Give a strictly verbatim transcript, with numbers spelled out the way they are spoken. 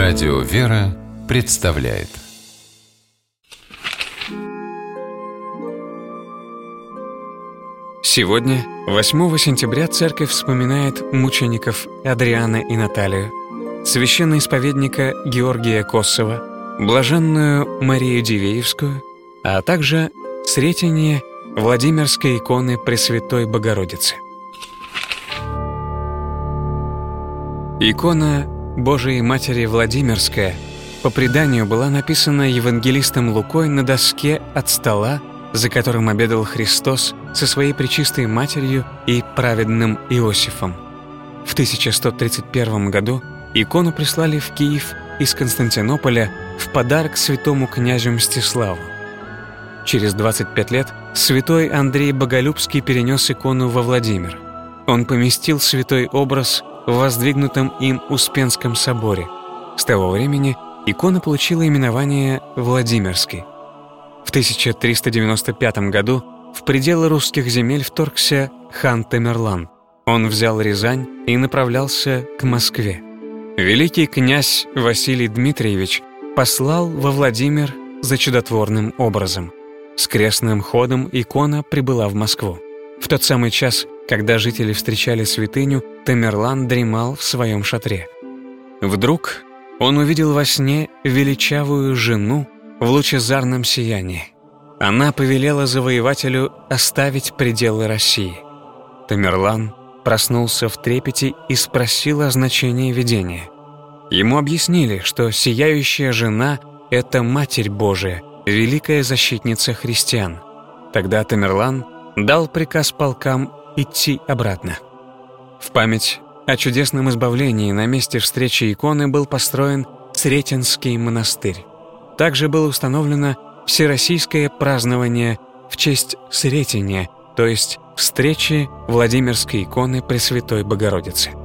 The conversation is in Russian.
Радио «Вера» представляет. Сегодня, восьмого сентября, церковь вспоминает мучеников Адриана и Наталию, священноисповедника Георгия Коссова, блаженную Марию Дивеевскую, а также Сретение Владимирской иконы Пресвятой Богородицы. Икона Божией Матери Владимирская по преданию была написана евангелистом Лукой на доске от стола, за которым обедал Христос со своей пречистой Матерью и праведным Иосифом. В тысяча сто тридцать первом году икону прислали в Киев из Константинополя в подарок святому князю Мстиславу. Через двадцать пять лет святой Андрей Боголюбский перенес икону во Владимир. Он поместил святой образ в воздвигнутом им Успенском соборе. С того времени икона получила именование Владимирской. В тысяча триста девяносто пятом году в пределы русских земель вторгся хан Тамерлан. Он взял Рязань и направлялся к Москве. Великий князь Василий Дмитриевич послал во Владимир за чудотворным образом. С крестным ходом икона прибыла в Москву. В тот самый час, когда жители встречали святыню, Тамерлан дремал в своем шатре. Вдруг он увидел во сне величавую жену в лучезарном сиянии. Она повелела завоевателю оставить пределы России. Тамерлан проснулся в трепете и спросил о значении видения. Ему объяснили, что сияющая жена — это Матерь Божия, великая защитница христиан. Тогда Тамерлан дал приказ полкам идти обратно. В память о чудесном избавлении на месте встречи иконы был построен Сретенский монастырь. Также было установлено всероссийское празднование в честь Сретения, то есть встречи Владимирской иконы Пресвятой Богородицы.